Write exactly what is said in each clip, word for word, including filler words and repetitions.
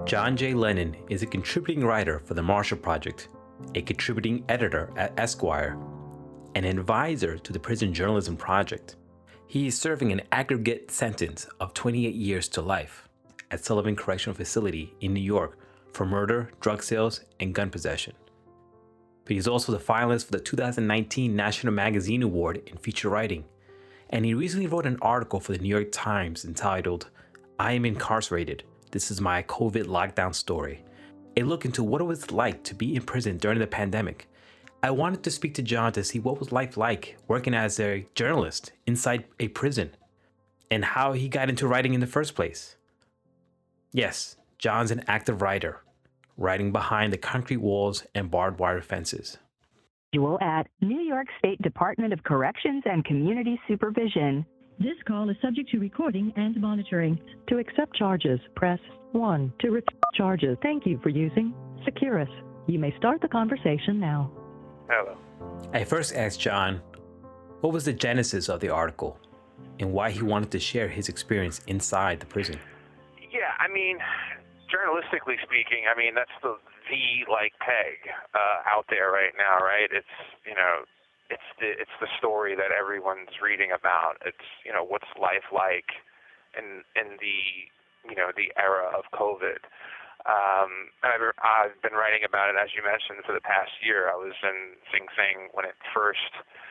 John J. Lennon is a contributing writer for the Marshall Project, a contributing editor at Esquire, and an advisor to the Prison Journalism Project. He is serving an aggregate sentence of twenty-eight years to life at Sullivan Correctional Facility in New York for murder, drug sales, and gun possession. But he's also the finalist for the two thousand nineteen National Magazine Award in feature writing, and he recently wrote an article for the New York Times entitled, "I Am Incarcerated. This is my COVID lockdown story," a look into what it was like to be in prison during the pandemic. I wanted to speak to John to see what was life like working as a journalist inside a prison and how he got into writing in the first place. Yes, John's an active writer, writing behind the concrete walls and barbed wire fences. Usual at New York State Department of Corrections and Community Supervision. This call is subject to recording and monitoring. To accept charges, press one. To repeat charges, thank you for using Securus. You may start the conversation now. Hello. I first asked John what was the genesis of the article and why he wanted to share his experience inside the prison. Yeah, I mean, journalistically speaking, I mean, that's the the like peg uh, out there right now, right? It's, you know, it's the it's the story that everyone's reading about. It's, you know, what's life like in in the, you know, the era of COVID. Um, I've, I've been writing about it, as you mentioned, for the past year. I was in Sing Sing when it first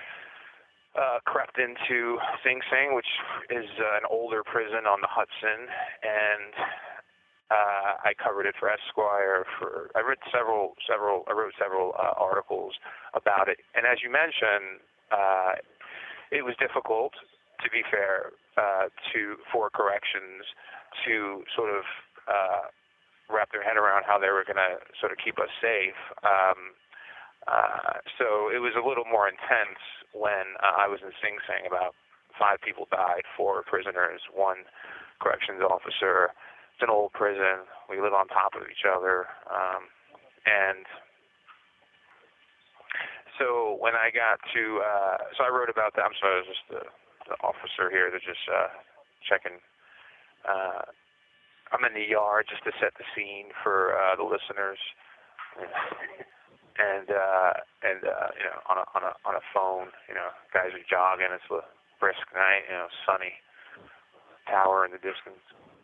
uh, crept into Sing Sing, which is uh, an older prison on the Hudson, and uh, I covered it for Esquire. For I read several, several, I wrote several uh, articles about it. And as you mentioned, uh, it was difficult, to be fair, uh, to for corrections to sort of uh, wrap their head around how they were going to sort of keep us safe. Um, uh, so it was a little more intense when uh, I was in Sing Sing. About five people died, four prisoners, one corrections officer. It's an old prison. We live on top of each other. Um, and so when I got to, uh, so I wrote about that. I'm sorry, I was just the, the officer here. They're just uh, checking. Uh, I'm in the yard just to set the scene for uh, the listeners, and uh, and uh, you know, on a on a on a phone, you know, guys are jogging. It's a brisk night, you know, sunny, tower in the distance.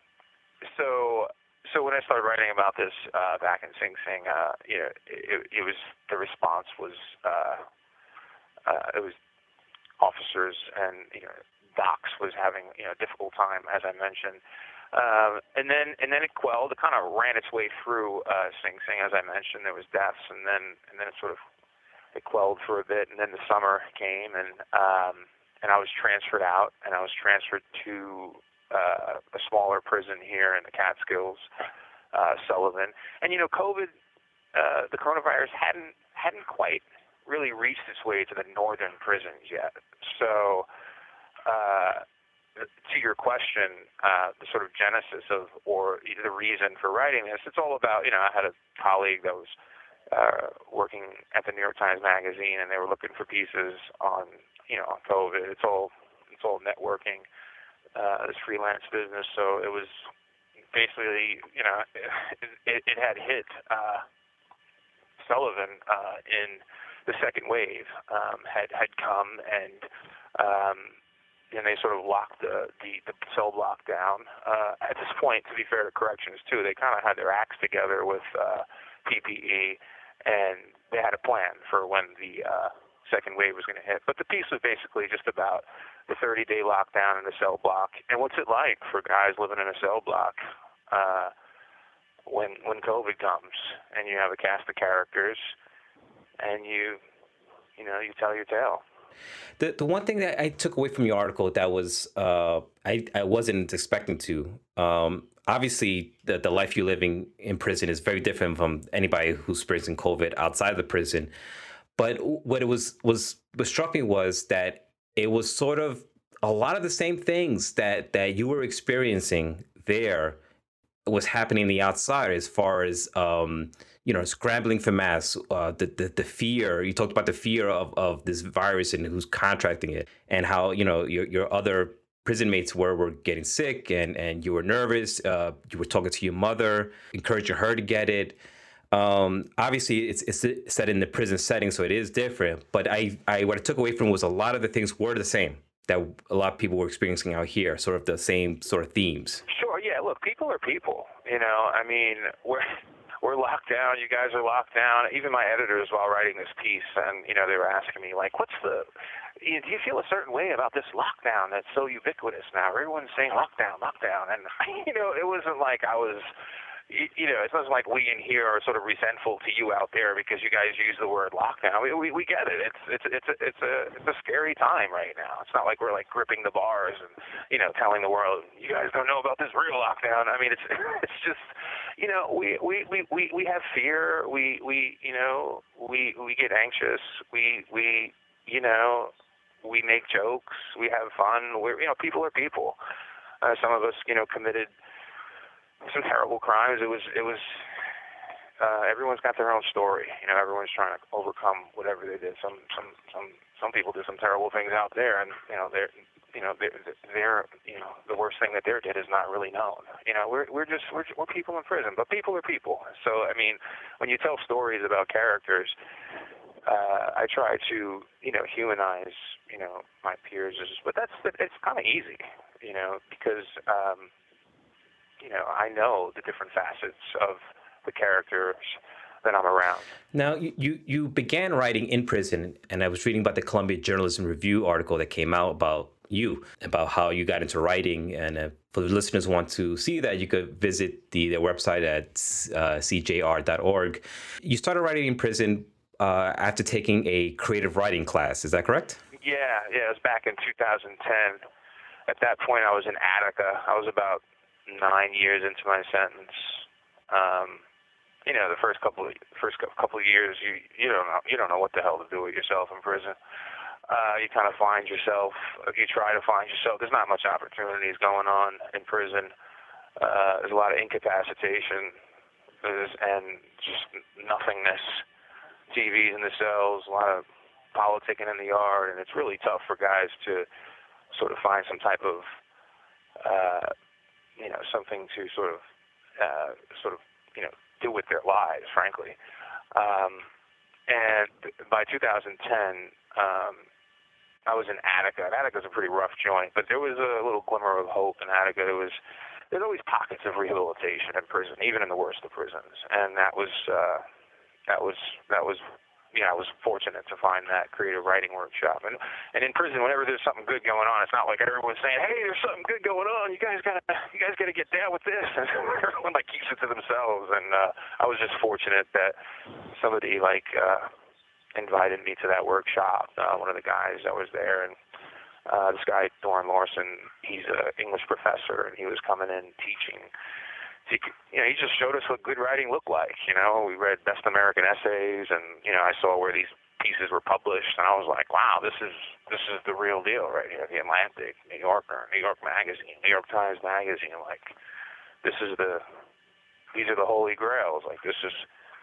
So so when I started writing about this uh, back in Sing Sing, uh, you know, it, it was the response was uh, uh, it was officers and you know docs was having you know a difficult time, as I mentioned. Um, and then and then it quelled. It kind of ran its way through uh, Sing Sing, as I mentioned. There was deaths, and then and then it sort of it quelled for a bit. And then the summer came, and um, and I was transferred out, and I was transferred to uh, a smaller prison here in the Catskills, uh, Sullivan. And you know, COVID, uh, the coronavirus hadn't hadn't quite really reached its way to the northern prisons yet. So. Uh, To your question, uh, the sort of genesis of, or the reason for writing this, it's all about, you know, I had a colleague that was uh, working at the New York Times Magazine, and they were looking for pieces on, you know, on COVID. It's all, it's all networking, uh, this freelance business. So it was basically, you know, it, it had hit uh, Sullivan uh, in the second wave, um, had had come and. Um, And they sort of locked the, the, the cell block down. Uh, at this point, to be fair to corrections, too, they kind of had their acts together with uh, P P E, and they had a plan for when the uh, second wave was going to hit. But the piece was basically just about the thirty-day lockdown in the cell block, and what's it like for guys living in a cell block uh, when when COVID comes, and you have a cast of characters, and you, you know, you tell your tale. The the one thing that I took away from your article that was uh, I I wasn't expecting to. Um, obviously, the the life you're living in prison is very different from anybody who's experiencing COVID outside of the prison. But what it was was what struck me was that it was sort of a lot of the same things that that you were experiencing there was happening on the outside, as far as um, you know, scrambling for masks, uh, the, the the fear. You talked about the fear of, of this virus and who's contracting it, and how, you know, your your other prison mates were were getting sick, and and you were nervous. Uh, you were talking to your mother, encouraging her to get it. Um, obviously, it's it's set in the prison setting, so it is different. But I, I what I took away from was a lot of the things were the same that a lot of people were experiencing out here, sort of the same sort of themes. Sure, yeah. Look, people are people. You know, I mean, we're we're locked down. You guys are locked down. Even my editors, while writing this piece, and you know, they were asking me like, "What's the? Do you feel a certain way about this lockdown that's so ubiquitous now? Everyone's saying lockdown, lockdown." And you know, it wasn't like I was. You know, it's not like we in here are sort of resentful to you out there because you guys use the word lockdown. We we, we get it. It's it's it's a, it's a it's a scary time right now. It's not like we're like gripping the bars and you know telling the world you guys don't know about this real lockdown. I mean, it's it's just you know we we, we, we, we have fear. We we you know we we get anxious. We we you know we make jokes. We have fun. We're you know people are people. Uh, some of us you know committed some terrible crimes. It was, it was, uh, everyone's got their own story. You know, everyone's trying to overcome whatever they did. Some, some, some, some people did some terrible things out there, and you know, they're, you know, they're, they're, you know, the worst thing that they did is not really known. You know, we're, we're just, we're, we're people in prison, but people are people. So, I mean, when you tell stories about characters, uh, I try to, you know, humanize, you know, my peers, but that's, it's kind of easy, you know, because, um, you know, I know the different facets of the characters that I'm around. Now, you, you, you began writing in prison, and I was reading about the Columbia Journalism Review article that came out about you, about how you got into writing. And uh, for the listeners who want to see that, you could visit the, the website at uh, c j r dot org. You started writing in prison uh, after taking a creative writing class. Is that correct? Yeah, yeah. It was back in two thousand ten. At that point, I was in Attica. I was about nine years into my sentence. Um, you know, the first couple of first couple of years, you you don't know you don't know what the hell to do with yourself in prison. Uh, you kind of find yourself. You try to find yourself. There's not much opportunities going on in prison. Uh, there's a lot of incapacitation there's, and just nothingness. T Vs in the cells, a lot of politicking in the yard, and it's really tough for guys to sort of find some type of uh, you know, something to sort of, uh, sort of, you know, do with their lives, frankly. Um, and by two thousand ten, um, I was in Attica. And Attica's a pretty rough joint, but there was a little glimmer of hope in Attica. There was, there's always pockets of rehabilitation in prison, even in the worst of prisons. And that was, uh, that was, that was, you know, I was fortunate to find that creative writing workshop. And and in prison, whenever there's something good going on, it's not like everyone's saying, "Hey, there's something good going on. You guys gotta, you guys gotta get down with this." And everyone like keeps it to themselves. And uh, I was just fortunate that somebody like uh, invited me to that workshop. Uh, one of the guys that was there, and uh, this guy Doran Lawson, he's an English professor, and he was coming in teaching. He, you know, he just showed us what good writing looked like. You know, we read Best American Essays, and you know, I saw where these pieces were published, and I was like, wow, this is this is the real deal right here. The Atlantic, New Yorker, New York Magazine, New York Times Magazine. Like, this is the these are the holy grails. Like, this is.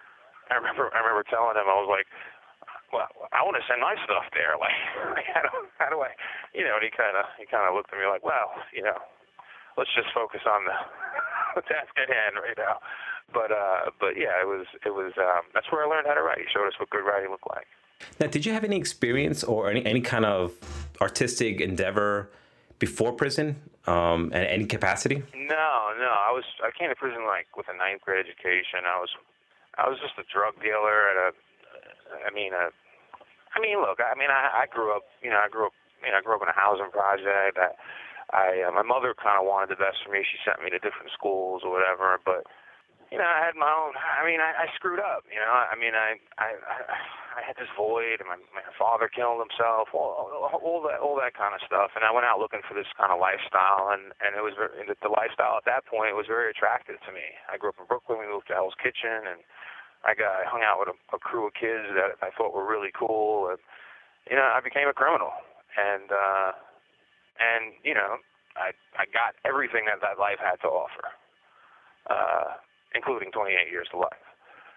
I remember I remember telling him, I was like, well, I want to send my stuff there. Like, how do, how do I, you know? And he kind of he kind of looked at me like, well, you know, let's just focus on the. task at hand right now, but uh, but yeah, it was it was um, that's where I learned how to write. He showed us what good writing looked like. Now, did you have any experience or any, any kind of artistic endeavor before prison, um, in any capacity? No, no. I was I came to prison like with a ninth grade education. I was I was just a drug dealer at a. I mean a. I mean, look. I mean, I, I grew up. You know, I grew up. You know, I grew up in a housing project. I, I uh, my mother kind of wanted the best for me. She sent me to different schools or whatever, but you know, I had my own. I mean, I, I screwed up. You know, I mean, I I I had this void, and my my father killed himself. All, all that all that kind of stuff. And I went out looking for this kind of lifestyle, and and it was very, the lifestyle at that point was very attractive to me. I grew up in Brooklyn. We moved to Hell's Kitchen, and I got I hung out with a, a crew of kids that I thought were really cool. And you know, I became a criminal, and. uh And, you know, I I got everything that that life had to offer, uh, including twenty-eight years to life.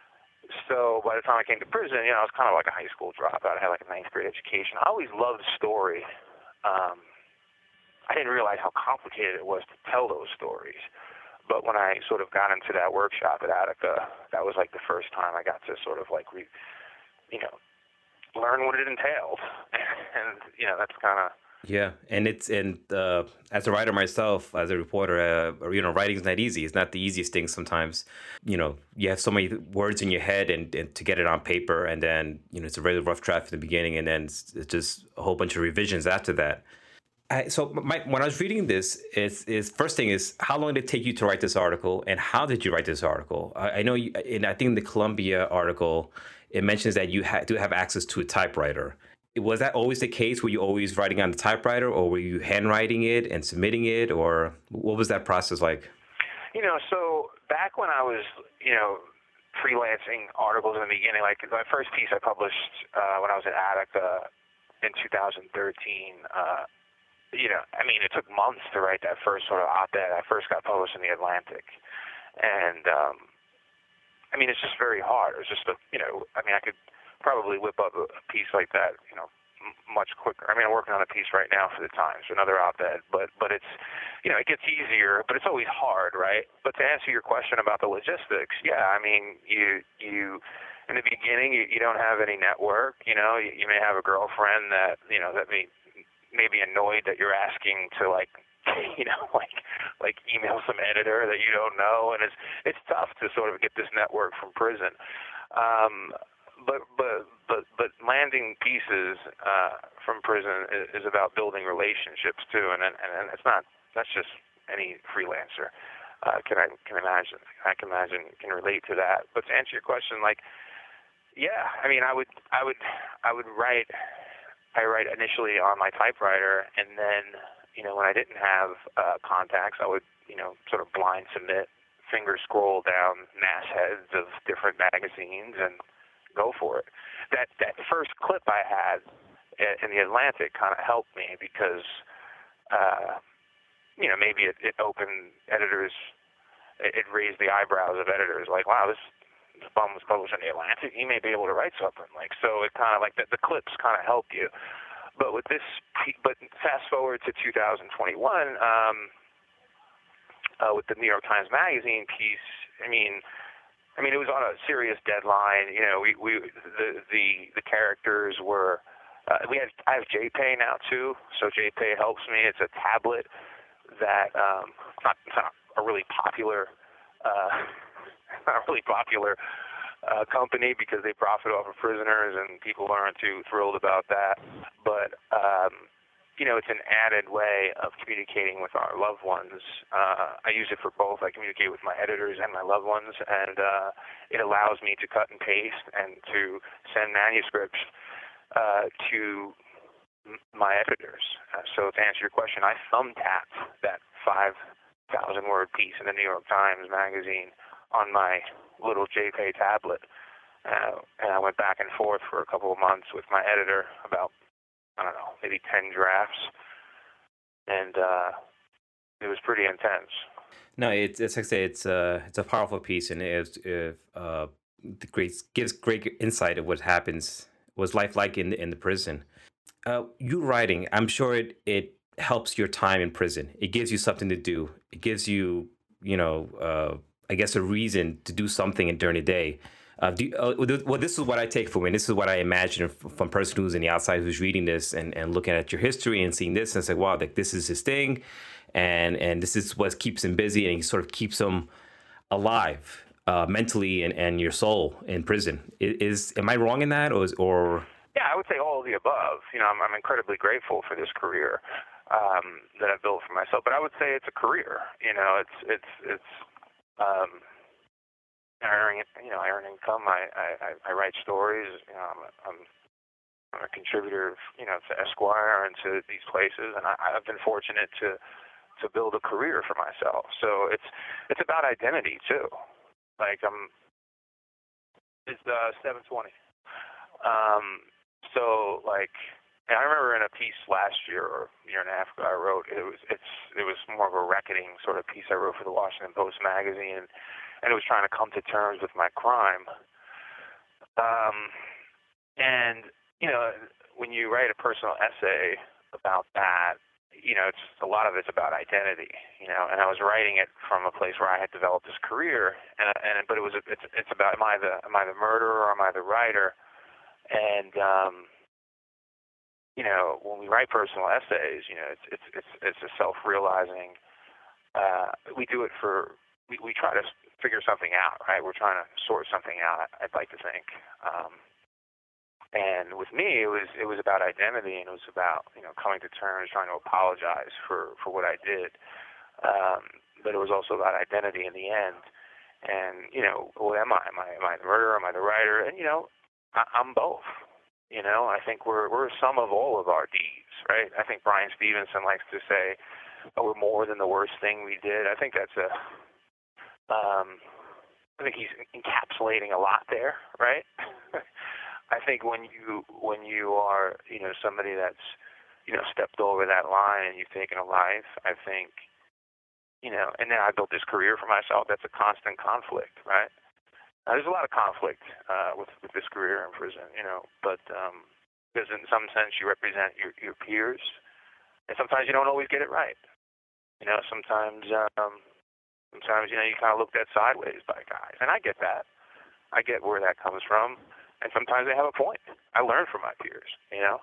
So by the time I came to prison, you know, I was kind of like a high school dropout. I had like a ninth grade education. I always loved story. Um, I didn't realize how complicated it was to tell those stories. But when I sort of got into that workshop at Attica, that was like the first time I got to sort of like, re, you know, learn what it entailed. And, you know, that's kind of... Yeah, and it's and uh, as a writer myself, as a reporter, uh, you know, writing is not easy. It's not the easiest thing sometimes. You know, you have so many words in your head, and, and to get it on paper, and then you know it's a very rough draft in the beginning, and then it's, it's just a whole bunch of revisions after that. I, so my, when I was reading this, it's, it's first thing is how long did it take you to write this article, and how did you write this article? I, I know, you, and I think in the Columbia article, it mentions that you ha- do have access to a typewriter. Was that always the case? Were you always writing on the typewriter, or were you handwriting it and submitting it, or what was that process like? You know, so back when I was, you know, freelancing articles in the beginning, like my first piece I published uh, when I was at Attica in two thousand thirteen, uh, you know, I mean, it took months to write that first sort of op-ed. I first got published in the Atlantic. And, um, I mean, it's just very hard. It was just, a, you know, I mean, I could probably whip up a piece like that, you know, m- much quicker. I mean, I'm working on a piece right now for the Times, another op-ed, but but it's, you know, it gets easier, but it's always hard, right? But to answer your question about the logistics, yeah, I mean, you you in the beginning you, you don't have any network, you know, you, you may have a girlfriend that you know that may may be annoyed that you're asking to like. You know, like like email some editor that you don't know, and it's it's tough to sort of get this network from prison. Um, But but but but landing pieces uh, from prison is, is about building relationships too, and and, and it's not that's just any freelancer uh, can I can imagine I can imagine can relate to that. But to answer your question, like yeah, I mean I would I would I would write I write initially on my typewriter, and then you know when I didn't have uh, contacts, I would you know sort of blind submit, finger scroll down mastheads of different magazines and go for it. That that first clip I had in the Atlantic kind of helped me because, uh, you know, maybe it, it opened editors, it, it raised the eyebrows of editors, like, wow, this, this bum was published in the Atlantic. He may be able to write something. Like, so it kind of like the, the clips kind of help you. But with this, but fast forward to two thousand twenty-one, um, uh, with the New York Times Magazine piece, I mean. I mean, it was on a serious deadline. You know, we, we the the the characters were. Uh, we have I have JPay now too, so JPay helps me. It's a tablet that um, it's not, it's not a really popular, uh, not a really popular uh, company because they profit off of prisoners, and people aren't too thrilled about that. But um, you know, it's an added way of communicating with our loved ones. Uh, I use it for both. I communicate with my editors and my loved ones, and uh, it allows me to cut and paste and to send manuscripts uh, to m- my editors. Uh, so to answer your question, I thumb-tapped that five thousand word piece in the New York Times Magazine on my little JPay tablet, uh, and I went back and forth for a couple of months with my editor about I don't know, maybe ten drafts, and uh, it was pretty intense. No, it's it's like I say, it's a it's a powerful piece, and it, it uh, great gives great insight of what happens, was life like in in the prison. Uh, you writing, I'm sure it it helps your time in prison. It gives you something to do. It gives you, you know, uh, I guess a reason to do something during the day. Uh, do you, uh, well, this is what I take from it. This is what I imagine from a person who's in the outside, who's reading this and, and looking at your history and seeing this and say, wow, like this is his thing, and and this is what keeps him busy, and he sort of keeps him alive uh, mentally and, and your soul in prison. Is, is am I wrong in that, or is, or? Yeah, I would say all of the above. You know, I'm, I'm incredibly grateful for this career um, that I've built for myself, but I would say it's a career. You know, it's it's it's. Um, I earn, you know, I earn income. I, I, I write stories. You know, I'm a, I'm, I'm a contributor, you know, to Esquire and to these places, and I, I've been fortunate to to build a career for myself. So it's it's about identity too. Like I'm, it's uh, seven twenty. Um, so like, and I remember in a piece last year or a year and a half ago, I wrote it was it's it was more of a reckoning sort of piece I wrote for the Washington Post magazine. And, And it was trying to come to terms with my crime. Um, and, you know, when you write a personal essay about that, you know, it's a lot of it's about identity, you know. And I was writing it from a place where I had developed this career, and and but it was it's it's about am I the am I the murderer or am I the writer? And um, you know, when we write personal essays, you know, it's it's it's it's a self-realizing. Uh, we do it for we we try to figure something out, right? We're trying to sort something out. I'd like to think. Um, And with me, it was it was about identity, and it was about you know coming to terms, trying to apologize for, for what I did. Um, but it was also about identity in the end. And you know, what am I? Am I am I the murderer? Am I the writer? And you know, I, I'm both. You know, I think we're we're a sum of all of our deeds, right? I think Brian Stevenson likes to say, oh, "We're more than the worst thing we did." I think that's a. Um, I think he's encapsulating a lot there, right? I think when you when you are you know somebody that's you know stepped over that line and you've taken a life, I think you know, and now I built this career for myself. That's a constant conflict, right? Now, there's a lot of conflict uh, with with this career in prison, you know, but um, because in some sense you represent your your peers, and sometimes you don't always get it right. You know, sometimes um, sometimes you know you kind of looked at sideways by guys, and I get that. I get where that comes from. And sometimes they have a point. I learn from my peers, you know.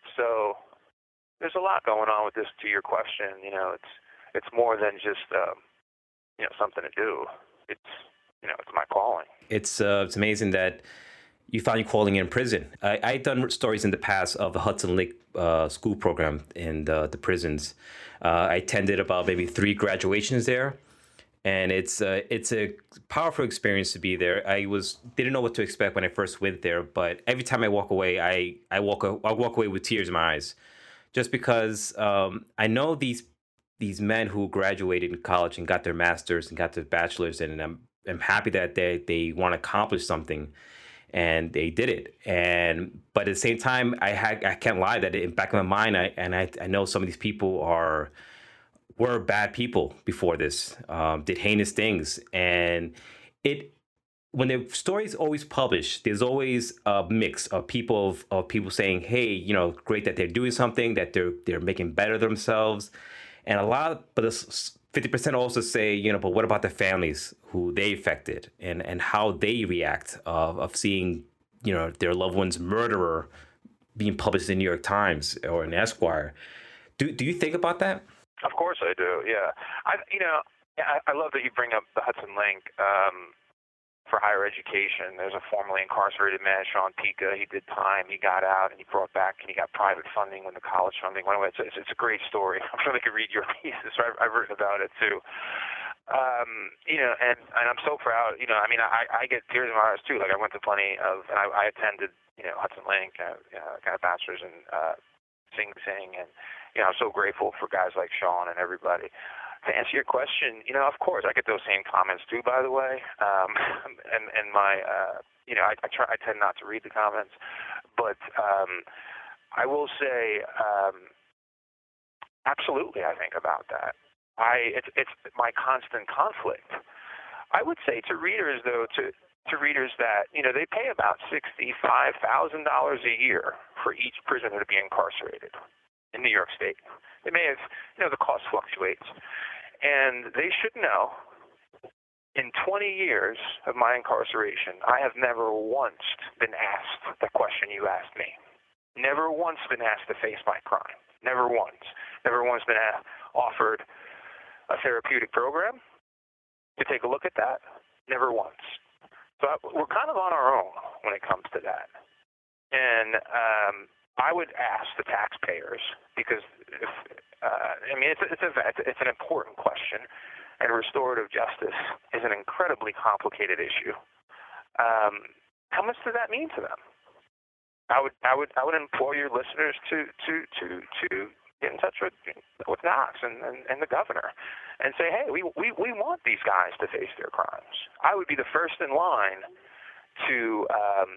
So there's a lot going on with this. To your question, you know, it's it's more than just um, you know something to do. It's you know it's my calling. It's uh, it's amazing that you found your calling in prison. I I've done stories in the past of the Hudson Lake uh, school program in the, the prisons. Uh, I attended about maybe three graduations there. And it's uh, it's a powerful experience to be there. I was didn't know what to expect when I first went there, but every time I walk away, I I walk I walk away with tears in my eyes, just because um, I know these these men who graduated in college and got their masters and got their bachelors, and I'm I'm happy that they they want to accomplish something, and they did it. And but at the same time, I had I can't lie that in the back of my mind, I and I I know some of these people are. were bad people before this, um, did heinous things. And it, when the story is always published, there's always a mix of people of, of people saying, hey, you know, great that they're doing something, that they're they're making better themselves. And a lot, but fifty percent also say, you know, but what about the families who they affected and, and how they react of, of seeing, you know, their loved one's murderer being published in the New York Times or in Esquire. Do do you think about that? Of course I do. Yeah, I you know I, I love that you bring up the Hudson Link um, for higher education. There's a formerly incarcerated man, Sean Pica. He did time. He got out and he brought back and he got private funding when the college funding went away. It's, it's, it's a great story. I'm sure they could read your pieces. So I've, I've written about it too. Um, you know, and, and I'm so proud. You know, I mean, I, I get tears in my eyes too. Like I went to plenty of, and I, I attended, you know, Hudson Link. Uh, you know, got a bachelor's in uh, Sing Sing, and you know, I'm so grateful for guys like Sean and everybody. To answer your question, you know, of course, I get those same comments too. By the way, um, and and my, uh, you know, I, I try, I tend not to read the comments, but um, I will say, um, absolutely, I think about that. I it's it's my constant conflict. I would say to readers though, to to readers that you know they pay about sixty-five thousand dollars a year for each prisoner to be incarcerated in New York State. They may have, you know, the cost fluctuates. And they should know, in twenty years of my incarceration, I have never once been asked the question you asked me. Never once been asked to face my crime. Never once. Never once been a- offered a therapeutic program to take a look at that. Never once. So I, we're kind of on our own when it comes to that. And, um, I would ask the taxpayers because, if, uh, I mean, it's it's, a, it's an important question, and restorative justice is an incredibly complicated issue. Um, how much does that mean to them? I would I would I would implore your listeners to to to to get in touch with with Knox and, and, and the governor, and say, hey, we, we we want these guys to face their crimes. I would be the first in line to um,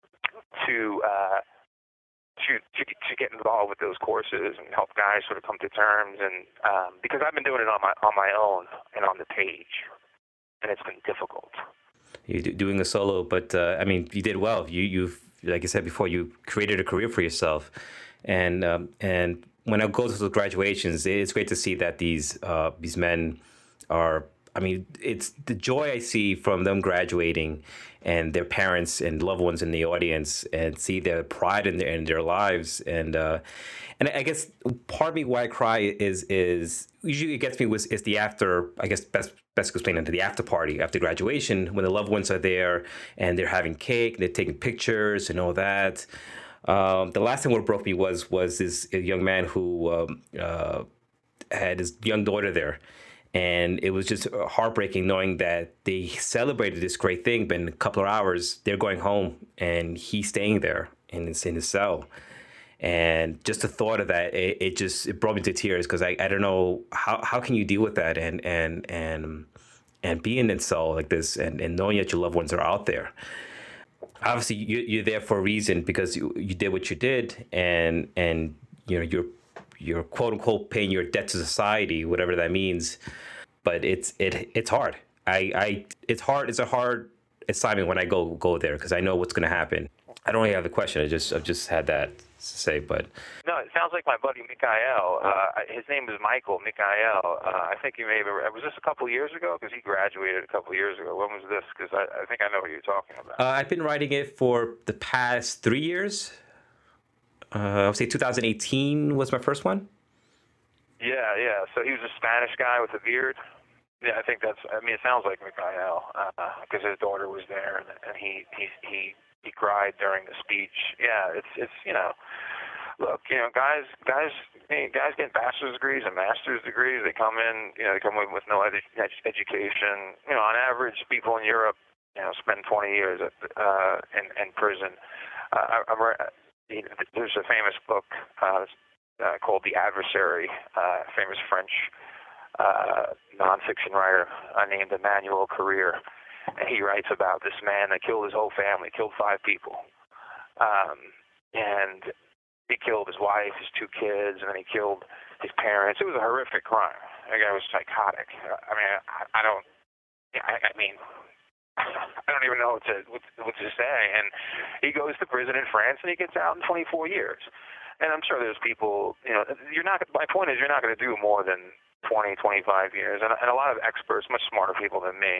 to uh, To, to to get involved with those courses and help guys sort of come to terms, and um, because I've been doing it on my on my own and on the page, and it's been difficult. You're doing a solo, but uh, I mean, you did well. You you've like I said before, you created a career for yourself, and um, and when I go to the graduations, it's great to see that these uh, these men are. I mean, it's the joy I see from them graduating, and their parents and loved ones in the audience, and see their pride in their in their lives. And uh, and I guess part of me why I cry is is usually it gets me was is the after. I guess best best explained into the after party after graduation when the loved ones are there and they're having cake, they're taking pictures and all that. Um, the last thing what broke me was was this young man who um, uh, had his young daughter there. And it was just heartbreaking knowing that they celebrated this great thing, but in a couple of hours, they're going home and he's staying there in his, in his cell. And just the thought of that, it, it just it brought me to tears because I, I don't know, how, how can you deal with that and and and and being in a cell like this and, and knowing that your loved ones are out there. Obviously, you, you're there for a reason because you, you did what you did and, and you know, you're you're quote unquote paying your debt to society, whatever that means. But it's it it's hard. I, I it's hard. It's a hard assignment when I go go there because I know what's going to happen. I don't really have a question. I just I've just had that to say. But no, it sounds like my buddy Mikael. Uh, his name is Michael Mikael. Uh, I think you may have. Was this a couple years ago? Because he graduated a couple years ago. When was this? Because I, I think I know what you're talking about. Uh, I've been writing it for the past three years. Uh, I would say two thousand eighteen was my first one. Yeah, yeah. So he was a Spanish guy with a beard. Yeah, I think that's. I mean, it sounds like Mikael because uh, his daughter was there, and, and he he he he cried during the speech. Yeah, it's it's you know, look, you know, guys guys guys get bachelor's degrees and master's degrees. They come in, you know, they come in with no edu- education. You know, on average, people in Europe, you know, spend twenty years at, uh, in in prison. Uh, I, I'm. There's a famous book uh, uh, called The Adversary, uh, famous French uh, nonfiction writer uh, named Emmanuel Carrère. And he writes about this man that killed his whole family, killed five people. Um, and he killed his wife, his two kids, and then he killed his parents. It was a horrific crime. The guy was psychotic. I mean, I, I don't, I, I mean... I don't even know what to what, what to say. And he goes to prison in France, and he gets out in twenty-four years. And I'm sure there's people, you know, you're not. My point is, you're not going to do more than twenty, twenty-five years. And, and a lot of experts, much smarter people than me,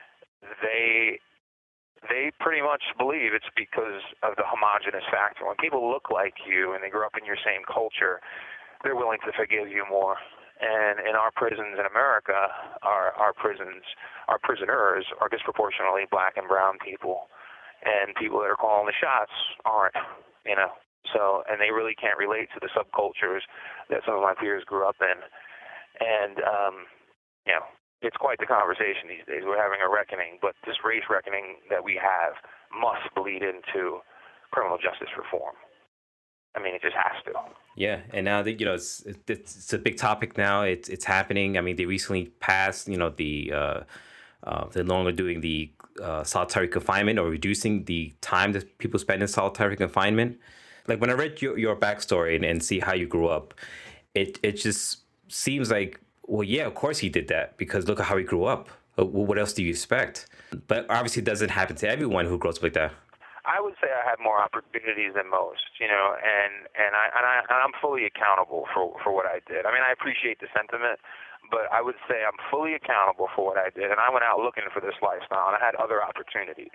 they they pretty much believe it's because of the homogenous factor. When people look like you and they grew up in your same culture, they're willing to forgive you more. And in our prisons in America, our our prisons, our prisoners are disproportionately black and brown people, and people that are calling the shots aren't, you know. So, and they really can't relate to the subcultures that some of my peers grew up in, and um, you know, it's quite the conversation these days. We're having a reckoning, but this race reckoning that we have must bleed into criminal justice reform. I mean, it just has to. Yeah, and now that you know, it's, it's it's a big topic now. It's it's happening. I mean, they recently passed, you know, the uh, uh, they're no longer doing the uh, solitary confinement or reducing the time that people spend in solitary confinement. Like when I read your your backstory and, and see how you grew up, it it just seems like, well, yeah, of course he did that because look at how he grew up. Well, what else do you expect? But obviously, it doesn't happen to everyone who grows up like that. I would say I had more opportunities than most, you know, and and I and I and I'm fully accountable for for what I did. I mean, I appreciate the sentiment, but I would say I'm fully accountable for what I did, and I went out looking for this lifestyle, and I had other opportunities.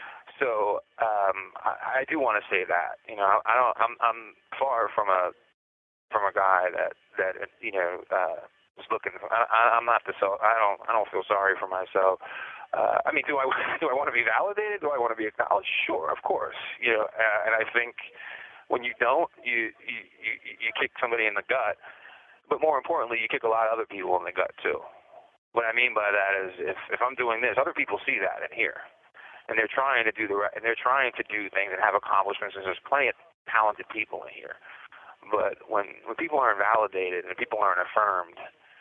So um, I, I do want to say that, you know, I don't. I'm I'm far from a from a guy that that you know uh, is looking. For, I, I'm not the so. I don't. I don't feel sorry for myself. Uh, I mean, do I do I want to be validated? Do I want to be acknowledged? Sure, of course. You know, uh, and I think when you don't, you, you you you kick somebody in the gut. But more importantly, you kick a lot of other people in the gut too. What I mean by that is, if if I'm doing this, other people see that and hear, and they're trying to do the right, and they're trying to do things and have accomplishments. And there's plenty of talented people in here. But when when people aren't validated and people aren't affirmed,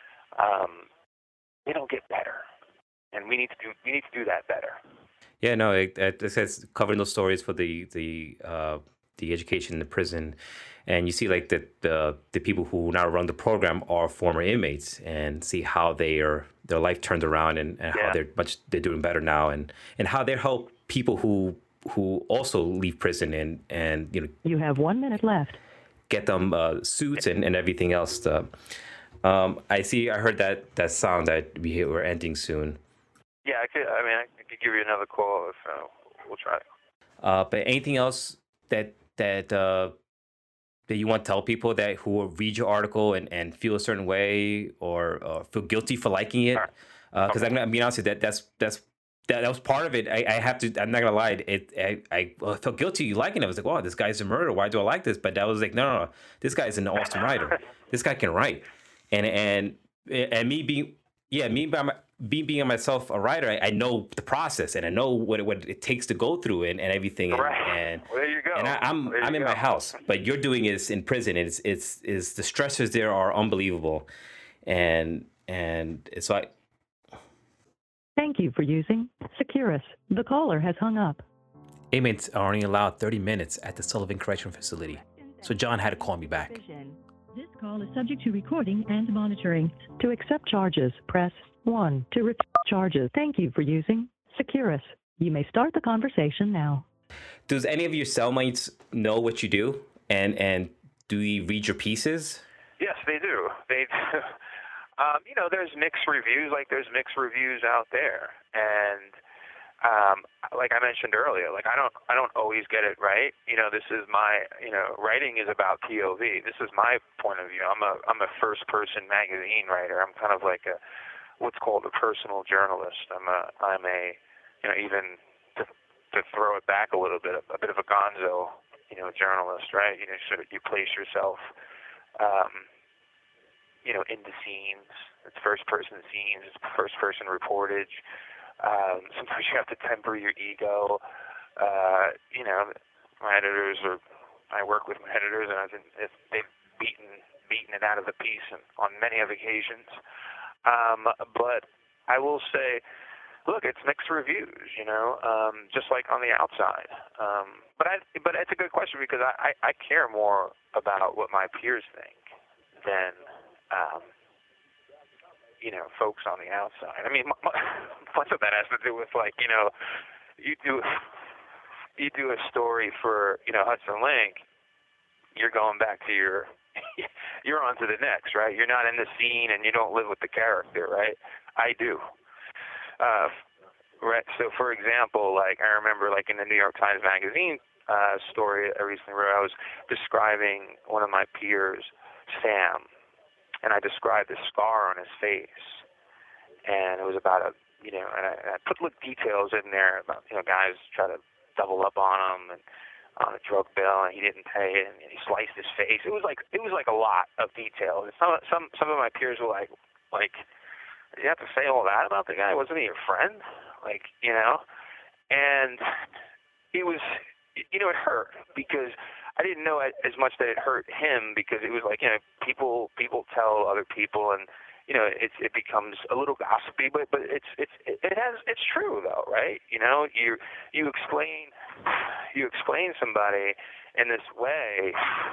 um, they don't get better. And we need to do we need to do that better. Yeah, no, it, it says covering those stories for the the uh, the education in the prison, and you see like the the the people who now run the program are former inmates, and see how they are their life turned around, and, and yeah. how they're much they're doing better now, and and how they help people who who also leave prison and and you know. You have one minute left. get them uh, suits and, and everything else. To, um, I see. I heard that that sound that we we're ending soon. Yeah, I could. I mean, I could give you another call if uh, we'll try. Uh, but anything else that that uh, that you want to tell people that who will read your article and, and feel a certain way or uh, feel guilty for liking it? Because Okay. I'm gonna be honest with you, that that's that's that, that was part of it. I, I have to. I'm not gonna lie. It I, I well, I felt guilty liking it. I was like, wow, this guy's a murderer. Why do I like this? But that was like, no, no, no. This guy's an awesome writer. This guy can write. And and and me being yeah me by my, me being myself a writer, I, I know the process and I know what it, what it takes to go through and, and everything. And, Right. and Well, there you go. and I, I'm There I'm you in go. my house, but you're doing is in prison. It's it's is the stressors there are unbelievable, and and so I. Thank you for using Securus. The caller has hung up. Inmates are only allowed thirty minutes at the Sullivan Correctional Facility, so John had to call me back. This call is subject to recording and monitoring. To accept charges, press one. To repeat charges, thank you for using Securus. You may start the conversation now. Does any of your cellmates know what you do, and and do you read your pieces? Yes, they do. They do. Um, you know, there's mixed reviews. Like there's mixed reviews out there, and um, like I mentioned earlier, like I don't, I don't always get it right. You know, this is my, you know, writing is about P O V. This is my point of view. I'm a, I'm a first-person magazine writer. I'm kind of like a, what's called a personal journalist. I'm a, I'm a, you know, even to, to throw it back a little bit, a, a bit of a gonzo, you know, journalist, right? You know, sort of you place yourself. Um, you know, into scenes. It's first-person scenes. It's first-person reportage. Um, sometimes you have to temper your ego. Uh, you know, my editors are. I work with my editors, and I've been, if they've beaten beaten it out of the piece and, on many of occasions. Um, but I will say, look, it's mixed reviews. You know, um, just like on the outside. Um, but I, but it's a good question because I, I, I care more about what my peers think than Um, you know, folks on the outside. I mean, much of that has to do with like, you know, you do you do a story for, you know, Hudson Link, you're going back to your, you're on to the next, right? You're not in the scene and you don't live with the character, right? I do. Uh, right. So, for example, like I remember, like in the New York Times Magazine uh, story I recently wrote, I was describing one of my peers, Sam. And I described the scar on his face, and it was about a, you know, and I, and I put little details in there about, you know, guys try to double up on him and on a drug bill, and he didn't pay it, and he sliced his face. It was like it was like a lot of detail. And some some some of my peers were like, like, did you have to say all that about the guy? Wasn't he your friend? Like, you know, and it was, you know, it hurt because I didn't know as much that it hurt him because it was like, you know, people people tell other people, and you know, it it becomes a little gossipy, but but it's it's it has it's true though, right? You know, you you explain you explain somebody in this way,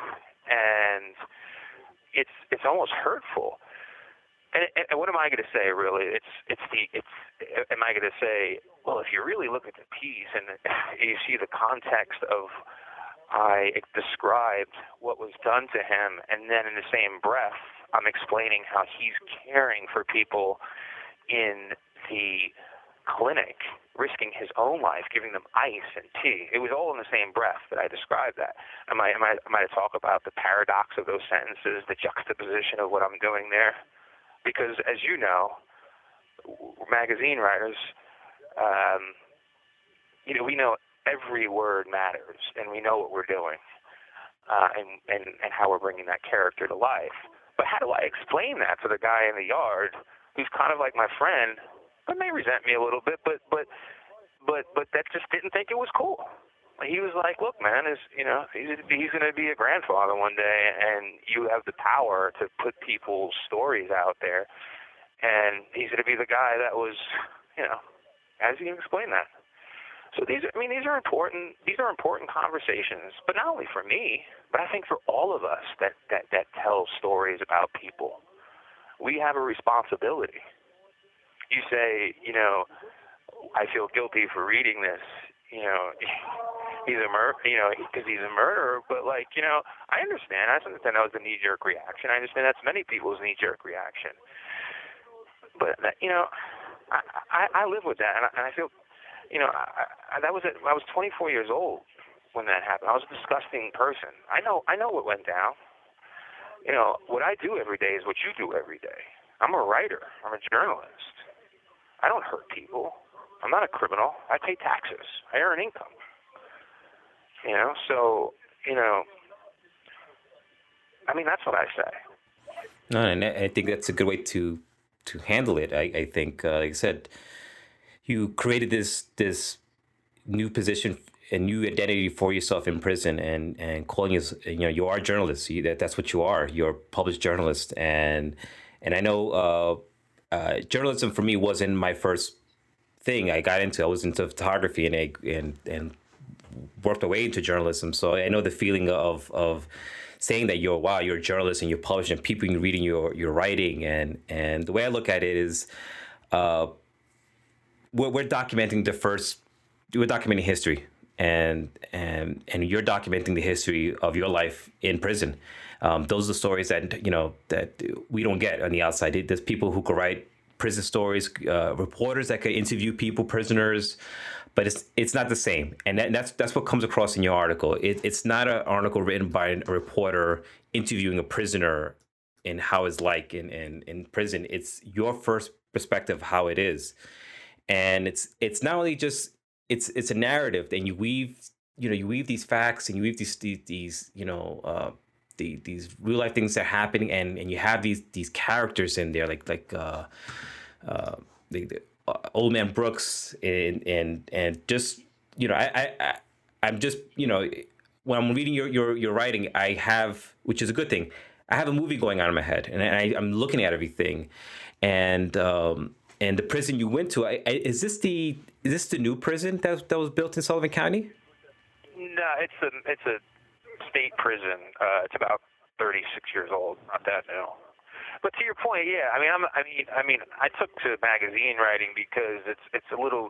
and it's it's almost hurtful. And, and what am I going to say? Really, it's it's the it's. Am I going to say, well, if you really look at the piece and you see the context of I described what was done to him, and then in the same breath, I'm explaining how he's caring for people in the clinic, risking his own life, giving them ice and tea. It was all in the same breath that I described that. Am I, am I, am I to talk about the paradox of those sentences, the juxtaposition of what I'm doing there? Because as you know, magazine writers, um, you know, we know every word matters, and we know what we're doing, uh, and, and, and how we're bringing that character to life. But how do I explain that to the guy in the yard who's kind of like my friend, but may resent me a little bit, but but but but that just didn't think it was cool? He was like, look, man, is you know, he's he's going to be a grandfather one day, and you have the power to put people's stories out there, and he's going to be the guy that was, you know, how does he explain that? So these, I mean, these are important. These are important conversations, but not only for me, but I think for all of us that that that tell stories about people. We have a responsibility. You say, you know, I feel guilty for reading this. You know, he's a mur, you know, because he's a murderer. But like, you know, I understand. I understand that was a knee-jerk reaction. I understand that's many people's knee-jerk reaction. But you know, I I, I live with that, and I, and I feel, you know, I, I, that was at, I was twenty-four years old when that happened. I was a disgusting person. I know I know what went down. You know, what I do every day is what you do every day. I'm a writer. I'm a journalist. I don't hurt people. I'm not a criminal. I pay taxes. I earn income. You know, so, you know, I mean, that's what I say. No, and I think that's a good way to to handle it. I, I think, uh, like I said, you created this this new position, a new identity for yourself in prison, and and calling you, you know, you are a journalist. You, that that's what you are. You're a published journalist, and and I know uh, uh, journalism for me wasn't my first thing I got into. I was into photography and I, and and worked my way into journalism. So I know the feeling of of saying that you're wow, you're a journalist and you're published and people are reading your your writing. And and the way I look at it is, uh, we're, we're documenting the first, we're documenting history, and and and you're documenting the history of your life in prison. Um, those are the stories that, you know, that we don't get on the outside. There's people who could write prison stories, uh, reporters that could interview people, prisoners, but it's it's not the same. And that, that's that's what comes across in your article. It, it's not an article written by a reporter interviewing a prisoner and how it's like in, in, in prison. It's your first perspective, how it is. And it's it's not only just, it's it's a narrative, and you weave, you know, you weave these facts and you weave these, these, these you know, uh, the, these real life things that are happening, and, and you have these these characters in there, like like uh, uh, the, the uh, Old Man Brooks, and and and just, you know, I, I I I'm just, you know, when I'm reading your your your writing, I have, which is a good thing, I have a movie going on in my head, and I, I'm looking at everything, and um, and the prison you went to, I, I, is this the is this the new prison that that was built in Sullivan County? No, it's a it's a state prison. Uh, it's about thirty-six years old, not that new. But to your point, yeah, I mean, I'm, I mean, I mean, I took to magazine writing because it's it's a little.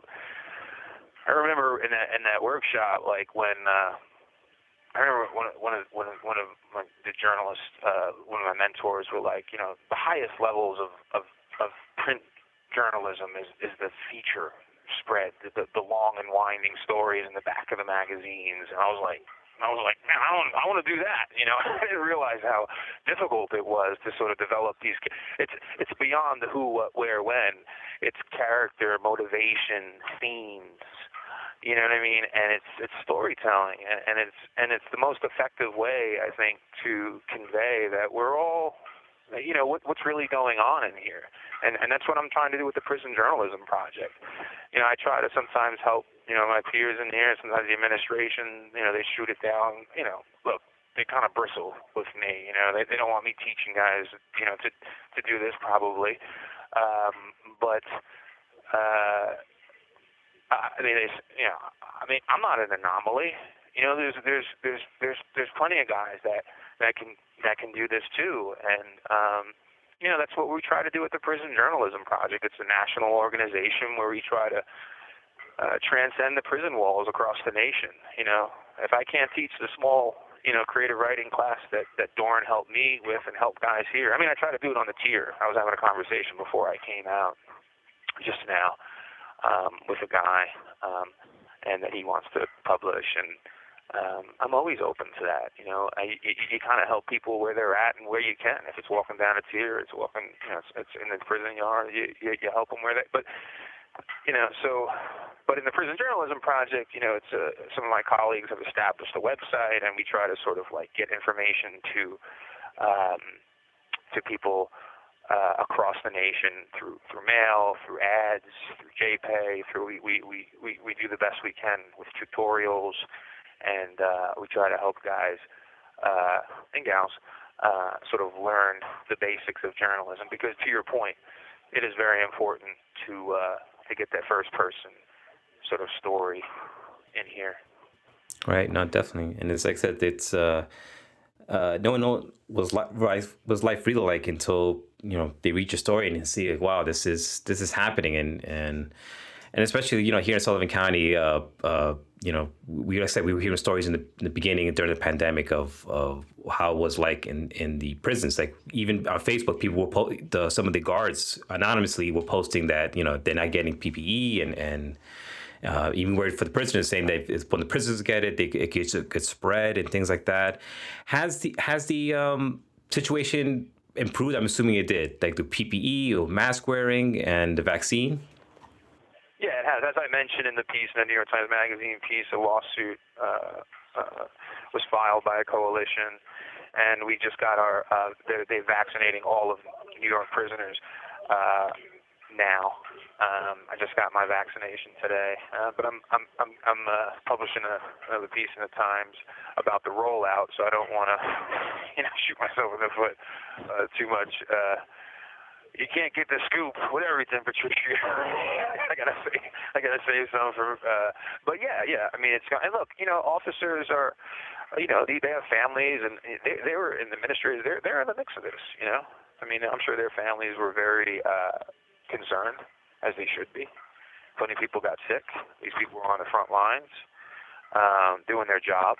I remember in that in that workshop, like when uh, I remember one one of one of, one of my, the journalists, uh, one of my mentors, were like, you know, the highest levels of of, of print journalism is, is the feature spread, the, the the long and winding stories in the back of the magazines, and I was like. I was like, man, I want, I want to do that. You know, I didn't realize how difficult it was to sort of develop these. It's it's beyond the who, what, where, when. It's character, motivation, themes. You know what I mean? And it's it's storytelling, and, and it's and it's the most effective way, I think, to convey that we're all, you know, what, what's really going on in here. And and that's what I'm trying to do with the Prison Journalism Project. You know, I try to sometimes help, you know, my peers in here, sometimes the administration, you know, they shoot it down. You know, look, they kind of bristle with me. You know, they they don't want me teaching guys, you know, to to do this probably. Um, but uh, I mean, they, you know, I mean, I'm not an anomaly. You know, there's there's there's there's there's plenty of guys that that can that can do this too, and um, you know, that's what we try to do with the Prison Journalism Project. It's a national organization where we try to uh, transcend the prison walls across the nation. You know, if I can't teach the small, you know, creative writing class that, that Doran helped me with and help guys here, I mean, I try to do it on the tier. I was having a conversation before I came out just now um, with a guy, um, and that he wants to publish, and Um, I'm always open to that. You know, I, you, you kind of help people where they're at and where you can. If it's walking down a tier, it's walking, you know, it's, it's in the prison yard. You, you, you help them where they. But you know, so, but in the Prison Journalism Project, you know, it's a, some of my colleagues have established a website, and we try to sort of like get information to um, to people uh, across the nation through through mail, through ads, through JPay. Through we we we we, we do the best we can with tutorials. And uh, we try to help guys uh, and gals uh, sort of learn the basics of journalism, because to your point, it is very important to uh, to get that first person sort of story in here. Right. No, definitely. And it's like I said, it's uh, uh, no one knows was life was life really like until, you know, they read your story and see, like, wow, this is this is happening, and and and especially, you know, here in Sullivan County. Uh, uh, you know, we like I said we were hearing stories in the, in the beginning and during the pandemic of of how it was like in, in the prisons. Like even on Facebook, people were po- the, some of the guards anonymously were posting that you know they're not getting P P E and and uh, even word for the prisoners saying that if, when the prisoners get it, they, it gets it gets spread and things like that. Has the has the um, situation improved? I'm assuming it did, like the P P E or mask wearing and the vaccine. Yeah, it has. As I mentioned in the piece in the New York Times Magazine piece, a lawsuit uh, uh, was filed by a coalition, and we just got our. Uh, they're, they're vaccinating all of New York prisoners uh, now. Um, I just got my vaccination today, uh, but I'm I'm I'm, I'm uh, publishing a, another piece in the Times about the rollout, so I don't want to, you know, shoot myself in the foot uh, too much. Uh, You can't get the scoop with everything, Patricia. I gotta say, I gotta say something for. Uh, but yeah, yeah. I mean, it's and look, you know, officers are, you know, they, they have families, and they they were in the ministries. They're they're in the mix of this. You know, I mean, I'm sure their families were very uh, concerned, as they should be. Plenty of people got sick. These people were on the front lines, um, doing their job.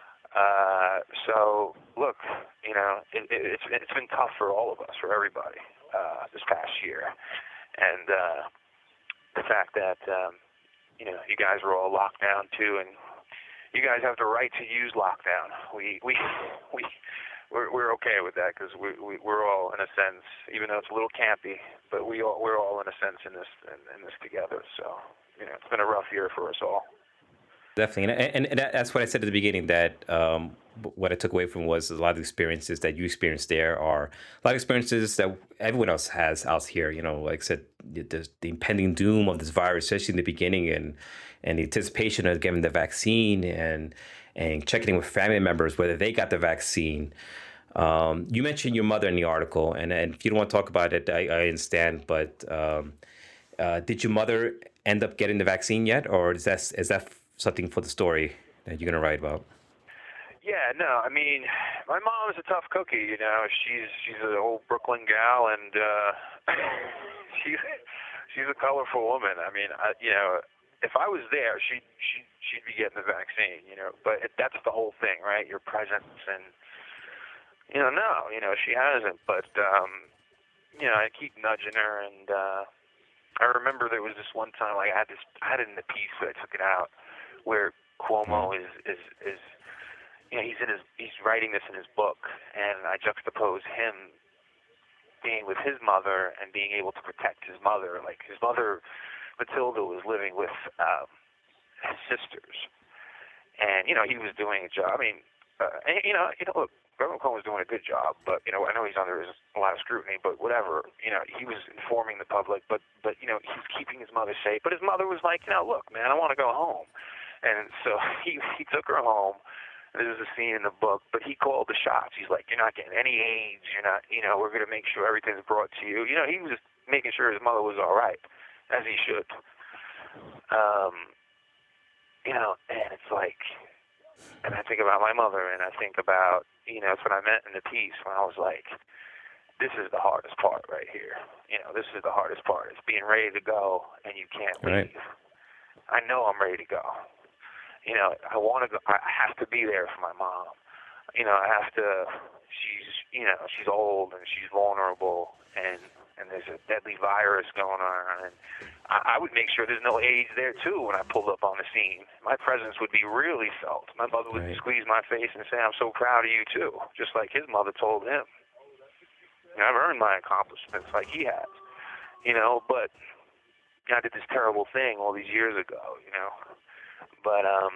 Uh, so look, you know, it, it, it's it's been tough for all of us, for everybody. Uh, this past year, and uh, the fact that um, you know you guys were all locked down too, and you guys have the right to use lockdown. We we we we're, we're okay with that because we, we we're all in a sense, even though it's a little campy, but we all we're all in a sense in this in, in this together. So you know it's been a rough year for us all. Definitely, and, and, and that's what I said at the beginning. That um, what I took away from was a lot of the experiences that you experienced there are a lot of experiences that everyone else has out here. You know, like I said, the, the impending doom of this virus, especially in the beginning, and and the anticipation of getting the vaccine, and and checking in with family members whether they got the vaccine. Um, you mentioned your mother in the article, and, and if you don't want to talk about it, I, I understand. But um, uh, did your mother end up getting the vaccine yet, or is that is that something for the story that you're going to write about? Yeah, no, I mean, my mom is a tough cookie, you know. She's she's an old Brooklyn gal, and uh, she's she's a colorful woman. I mean, I, you know, if I was there, she she she'd be getting the vaccine, you know. But it, that's the whole thing, right? Your presence, and you know, no, you know, she hasn't. But um, you know, I keep nudging her, and uh, I remember there was this one time, like I had this, I had it in the piece, but I took it out, where Cuomo is, is, is, you know, he's in his, he's writing this in his book, and I juxtapose him being with his mother and being able to protect his mother. Like his mother, Matilda, was living with um, his sisters, and you know, he was doing a job. I mean, uh, and, you know, you know, look, Governor Cuomo was doing a good job, but you know, I know he's under a lot of scrutiny, but whatever. You know, he was informing the public, but but you know, he was keeping his mother safe. But his mother was like, you know, look, man, I want to go home. And so he he took her home. This is a scene in the book, but he called the shots. He's like, you're not getting any AIDS. You're not, you know, we're going to make sure everything's brought to you. You know, he was just making sure his mother was all right, as he should. Um, you know, and it's like, and I think about my mother, and I think about, you know, that's what I meant in the piece when I was like, this is the hardest part right here. You know, this is the hardest part. It's being ready to go, and you can't leave. Right. I know I'm ready to go. You know, I want to go. I have to be there for my mom. You know, I have to. She's, you know, she's old and she's vulnerable, and and there's a deadly virus going on, and I, I would make sure there's no AIDS there too when I pulled up on the scene. My presence would be really felt. My mother would right. squeeze my face and say, "I'm so proud of you too," just like his mother told him. You know, I've earned my accomplishments like he has. You know, but you know, I did this terrible thing all these years ago. You know. But um,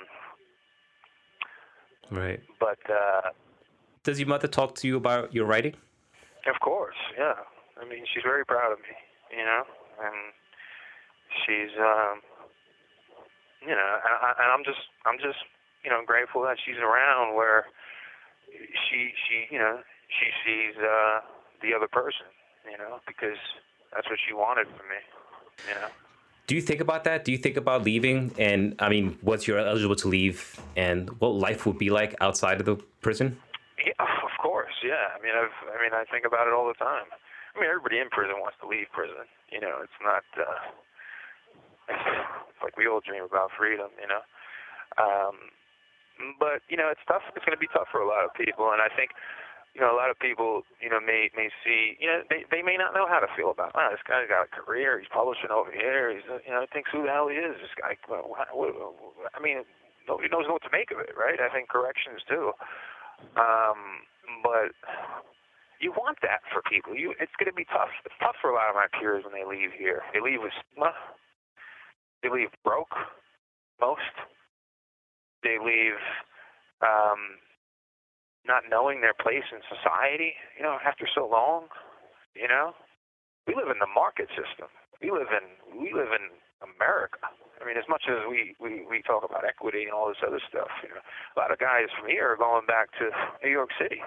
right. But uh, does your mother talk to you about your writing? Of course, yeah. I mean, she's very proud of me, you know, and she's, um, you know, and, and I'm just, I'm just, you know, grateful that she's around where she, she, you know, she sees uh, the other person, you know, because that's what she wanted from me, you know. Do you think about that? Do you think about leaving? And I mean, once you're eligible to leave, and what life would be like outside of the prison? Yeah, of course. Yeah. I mean, I've, I mean, I think about it all the time. I mean, everybody in prison wants to leave prison. You know, it's not. Uh, it's like we all dream about freedom. You know, Um, but you know, it's tough. It's going to be tough for a lot of people, and I think, you know, a lot of people, you know, may may see, you know, they they may not know how to feel about, oh, this guy's got a career, he's publishing over here, he's, you know, thinks who the hell he is, this guy. Well, what, what, I mean, nobody knows what to make of it, right? I think corrections too. Um, but you want that for people. You, it's going to be tough. It's tough for a lot of my peers when they leave here. They leave with stigma. They leave broke, most. They leave um, not knowing their place in society, you know, after so long. You know, we live in the market system. We live in we live in America. I mean, as much as we, we, we talk about equity and all this other stuff, you know, a lot of guys from here are going back to New York City.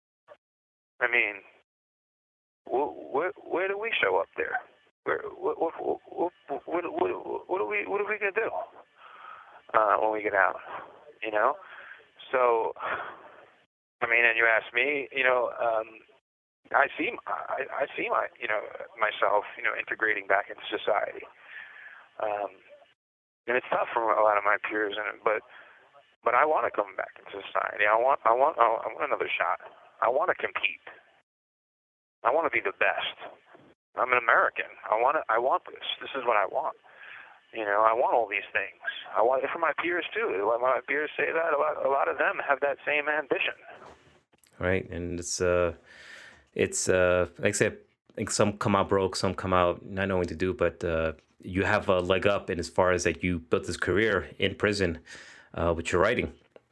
I mean, wh- wh- where do we show up there? Where, what, what, what, what, what, what, what are we what are we gonna do uh, when we get out? You know, so I mean, and you ask me, you know, um, I see I, I see my you know myself you know integrating back into society. Um, And it's tough for a lot of my peers, and but but I want to come back into society. I want I want I want another shot. I want to compete. I want to be the best. I'm an American. I want to, I want this. This is what I want. You know, I want all these things. I want it for my peers too. When my peers say that, a lot a lot of them have that same ambition. Right, and it's uh, it's uh, like I said, like some come out broke, some come out not knowing what to do, but. Uh, you have a leg up in as far as that you built this career in prison uh, with your writing.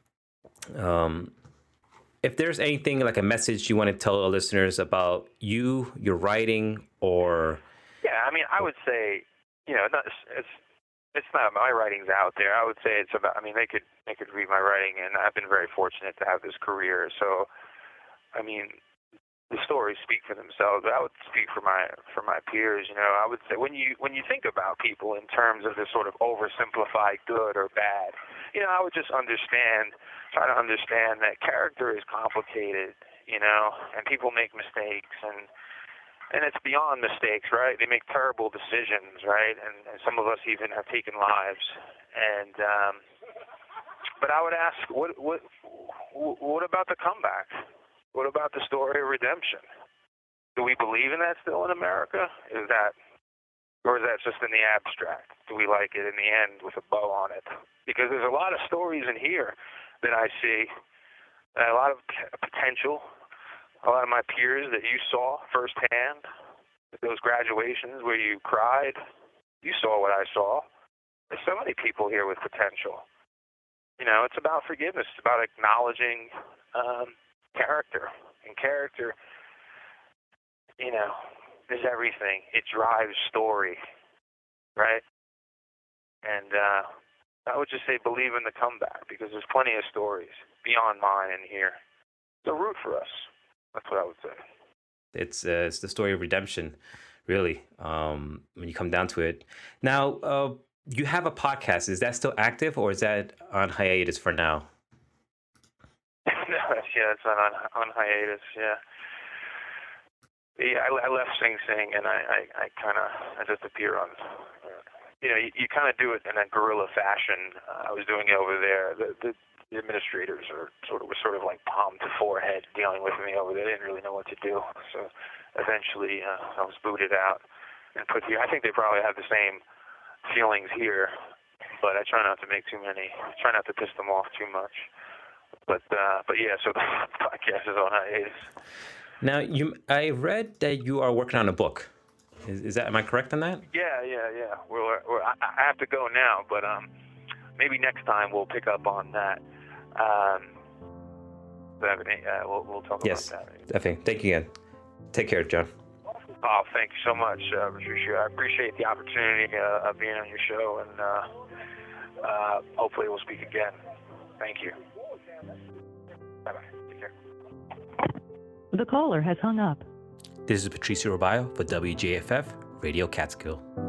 Um, if there's anything like a message you want to tell our listeners about you, your writing, or... Yeah, I mean, I would say, you know, not, it's it's not my writing's out there. I would say it's about, I mean, they could, they could read my writing, and I've been very fortunate to have this career. So, I mean... the stories speak for themselves. I would speak for my for my peers. You know, I would say when you when you think about people in terms of this sort of oversimplified good or bad, you know, I would just understand, try to understand that character is complicated. You know, and people make mistakes, and and it's beyond mistakes, right? They make terrible decisions, right? And, and some of us even have taken lives. And um, but I would ask, what what what about the comeback? What about the story of redemption? Do we believe in that still in America? Is that, or is that just in the abstract? Do we like it in the end with a bow on it? Because there's a lot of stories in here that I see, a lot of potential, a lot of my peers that you saw firsthand, those graduations where you cried, you saw what I saw. There's so many people here with potential. You know, it's about forgiveness. It's about acknowledging um, character, and character, you know, is everything. It drives story, right? And uh, I would just say believe in the comeback, because there's plenty of stories beyond mine in here. So root for us. That's what I would say. It's uh, it's the story of redemption, really, um, when you come down to it. Now, uh, you have a podcast. Is that still active, or is that on hiatus for now? Yeah, it's on, on on hiatus. Yeah, yeah. I, I left Sing Sing, and I I, I kind of I just appear on. Uh, you know, you, you kind of do it in a guerrilla fashion. Uh, I was doing it over there. The, the the administrators are sort of were sort of like palm to forehead dealing with me over there. They didn't really know what to do. So eventually, uh, I was booted out and put here. I think they probably have the same feelings here, but I try not to make too many. I try not to piss them off too much. But uh, but yeah, so the podcast is on hiatus. Now, you, I read that you are working on a book. Is, is that? Am I correct on that? Yeah, yeah, yeah. We're, we're, I, I have to go now, but um, maybe next time we'll pick up on that. Um, uh, we'll we'll talk yes, about that. definitely. Thank you again. Take care, John. Oh, thank you so much, uh, Patricia. I appreciate the opportunity uh, of being on your show, and uh, uh, hopefully we'll speak again. Thank you. Bye-bye. Take care. The caller has hung up. This is Patricio Robayo for W J F F Radio Catskill.